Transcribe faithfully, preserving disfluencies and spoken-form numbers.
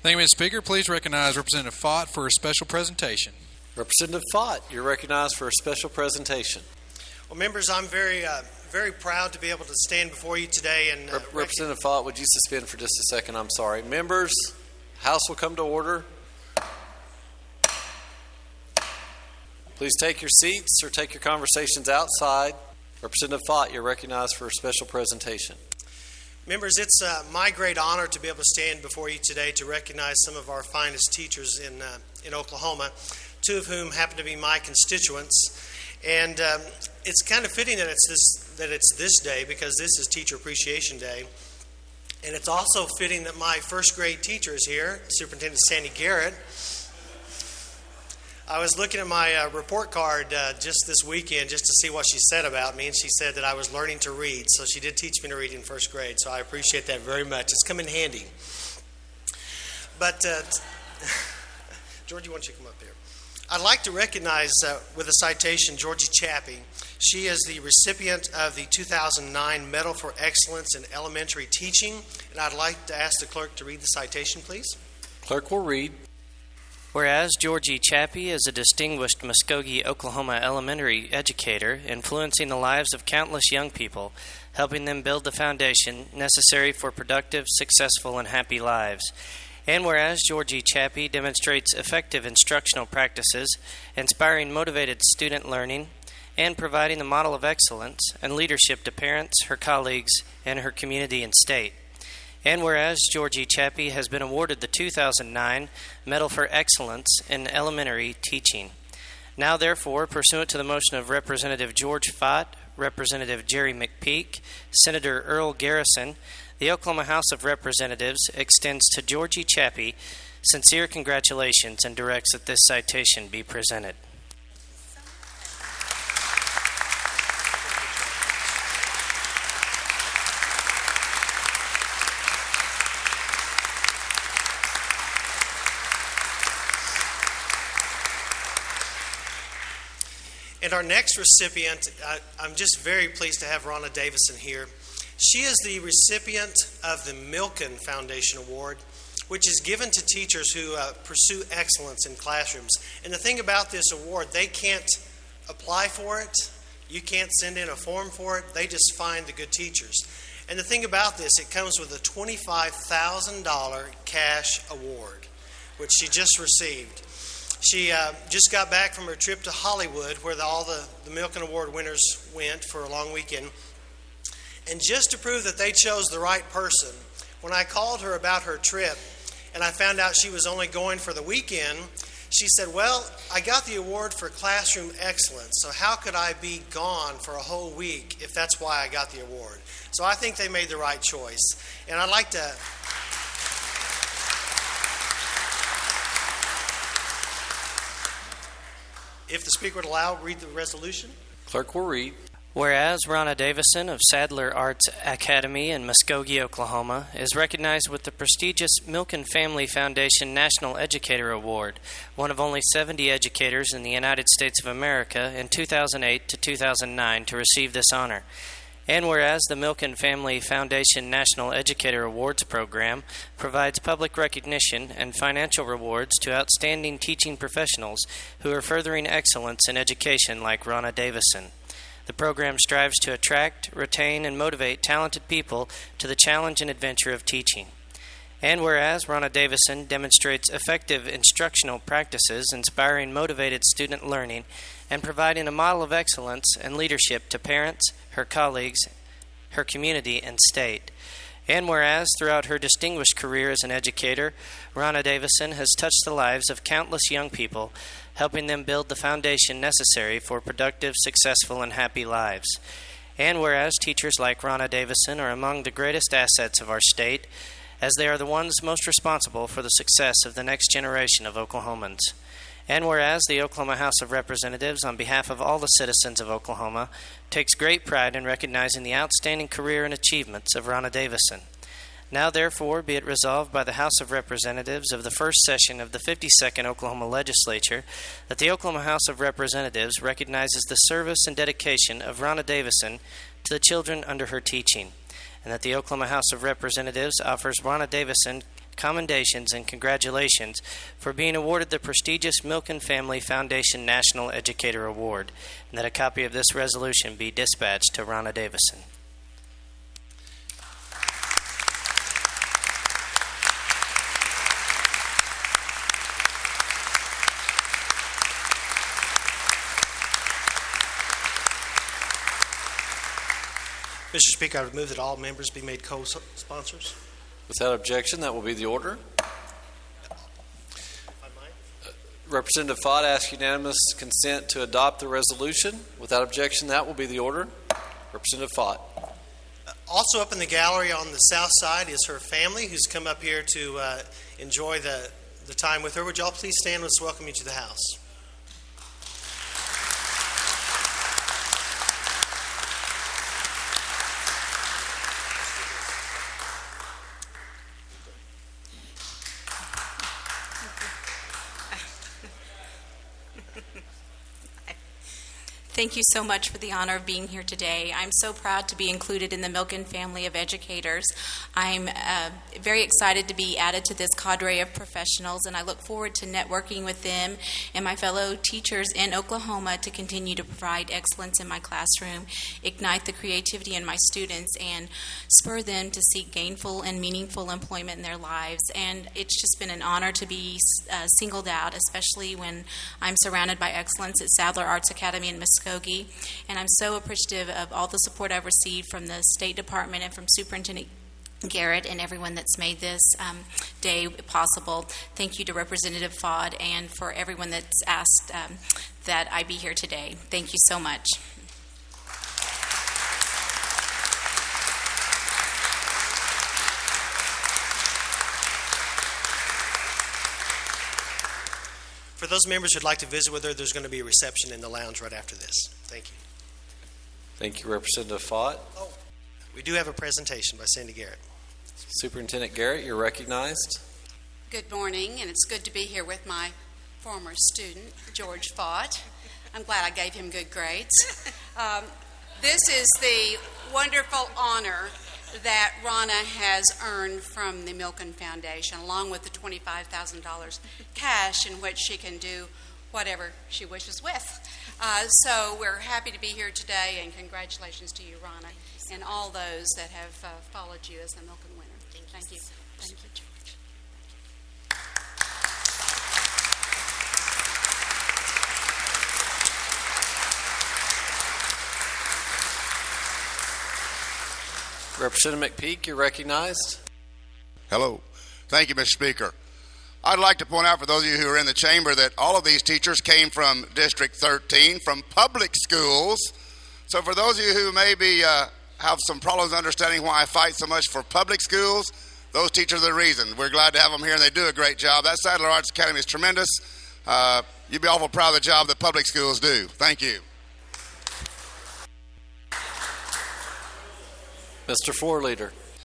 Thank you, Mister Speaker. Please recognize Representative Fott for a special presentation. Representative Fott, you're recognized for a special presentation. Well, members, I'm very, uh, very proud to be able to stand before you today. And uh, Rep- Representative Fott, would you suspend for just a second? I'm sorry. Members, House will come to order. Please take your seats or take your conversations outside. Representative Fott, you're recognized for a special presentation. Members, it's uh, my great honor to be able to stand before you today to recognize some of our finest teachers in uh, in Oklahoma, two of whom happen to be my constituents. And um, it's kind of fitting that it's this that it's this day because this is Teacher Appreciation Day. And it's also fitting that my first grade teacher is here, Superintendent Sandy Garrett. I was looking at my uh, report card uh, just this weekend just to see what she said about me, and she said that I was learning to read. So she did teach me to read in first grade, so I appreciate that very much. It's come in handy. But, uh, t- Georgie, why don't you come up here? I'd like to recognize uh, with a citation Georgie Chappie. She is the recipient of the two thousand nine Medal for Excellence in Elementary Teaching, and I'd like to ask the clerk to read the citation, please. Clerk will read. Whereas Georgie Chappie is a distinguished Muskogee, Oklahoma elementary educator, influencing the lives of countless young people, helping them build the foundation necessary for productive, successful, and happy lives. And whereas Georgie Chappie demonstrates effective instructional practices, inspiring motivated student learning, and providing a model of excellence and leadership to parents, her colleagues, and her community and state. And whereas Georgie Chappie has been awarded the two thousand nine Medal for Excellence in Elementary Teaching. Now, therefore, pursuant to the motion of Representative George Fott, Representative Jerry McPeak, Senator Earl Garrison, the Oklahoma House of Representatives extends to Georgie Chappie sincere congratulations and directs that this citation be presented. And our next recipient, I, I'm just very pleased to have Ronna Davison here. She is the recipient of the Milken Foundation Award, which is given to teachers who uh, pursue excellence in classrooms. And the thing about this award, they can't apply for it. You can't send in a form for it. They just find the good teachers. And the thing about this, it comes with a twenty-five thousand dollars cash award, which she just received. She uh, just got back from her trip to Hollywood, where the, all the, the Milken Award winners went for a long weekend. And just to prove that they chose the right person, when I called her about her trip and I found out she was only going for the weekend, she said, well, I got the award for classroom excellence, so how could I be gone for a whole week if that's why I got the award? So I think they made the right choice. And I'd like to... If the Speaker would allow, read the resolution. Clerk will read. Whereas Ronna Davison of Sadler Arts Academy in Muskogee, Oklahoma, is recognized with the prestigious Milken Family Foundation National Educator Award, one of only seventy educators in the United States of America in two thousand eight to two thousand nine to receive this honor. And whereas the Milken Family Foundation National Educator Awards program provides public recognition and financial rewards to outstanding teaching professionals who are furthering excellence in education like Ronna Davison. The program strives to attract, retain, and motivate talented people to the challenge and adventure of teaching. And whereas Ronna Davison demonstrates effective instructional practices inspiring motivated student learning and providing a model of excellence and leadership to parents, her colleagues, her community, and state. And whereas throughout her distinguished career as an educator, Ronna Davison has touched the lives of countless young people, helping them build the foundation necessary for productive, successful, and happy lives. And whereas teachers like Ronna Davison are among the greatest assets of our state, as they are the ones most responsible for the success of the next generation of Oklahomans. And whereas the Oklahoma House of Representatives, on behalf of all the citizens of Oklahoma, takes great pride in recognizing the outstanding career and achievements of Ronna Davison. Now, therefore, be it resolved by the House of Representatives of the first session of the fifty-second Oklahoma Legislature that the Oklahoma House of Representatives recognizes the service and dedication of Ronna Davison to the children under her teaching, and that the Oklahoma House of Representatives offers Ronna Davison commendations and congratulations for being awarded the prestigious Milken Family Foundation National Educator Award, and that a copy of this resolution be dispatched to Ronna Davison. Mister Speaker, I would move that all members be made co-sponsors. Without objection, that will be the order. Representative Fott asks unanimous consent to adopt the resolution. Without objection, that will be the order. Representative Fott. Also up in the gallery on the south side is her family, who's come up here to uh, enjoy the, the time with her. Would you all please stand? Let's welcome you to the house. Thank you so much for the honor of being here today. I'm so proud to be included in the Milken family of educators. I'm uh, very excited to be added to this cadre of professionals, and I look forward to networking with them and my fellow teachers in Oklahoma to continue to provide excellence in my classroom, ignite the creativity in my students, and spur them to seek gainful and meaningful employment in their lives. And it's just been an honor to be uh, singled out, especially when I'm surrounded by excellence at Sadler Arts Academy in Muskogee. And I'm so appreciative of all the support I've received from the State Department and from Superintendent Garrett and everyone that's made this um, day possible. Thank you to Representative Fott and for everyone that's asked um, that I be here today. Thank you so much. For those members who'd like to visit with her, there's going to be a reception in the lounge right after this. Thank you. Thank you, Representative Fott. Oh, we do have a presentation by Sandy Garrett. Superintendent Garrett, you're recognized. Good morning, and it's good to be here with my former student, George Fott. I'm glad I gave him good grades. Um, this is the wonderful honor that Ronna has earned from the Milken Foundation, along with the twenty-five thousand dollars cash in which she can do whatever she wishes with. Uh, so we're happy to be here today, and congratulations to you, Ronna, and all those that have uh, followed you as the Milken winner. Thank you. Thank you, George. Representative McPeak, you're recognized. Hello. Thank you, Mister Speaker. I'd like to point out for those of you who are in the chamber that all of these teachers came from District thirteen, from public schools. So for those of you who maybe uh, have some problems understanding why I fight so much for public schools, those teachers are the reason. We're glad to have them here, and they do a great job. That Sadler Arts Academy is tremendous. Uh, you'd be awful proud of the job that public schools do. Thank you. Mister Floor Leader.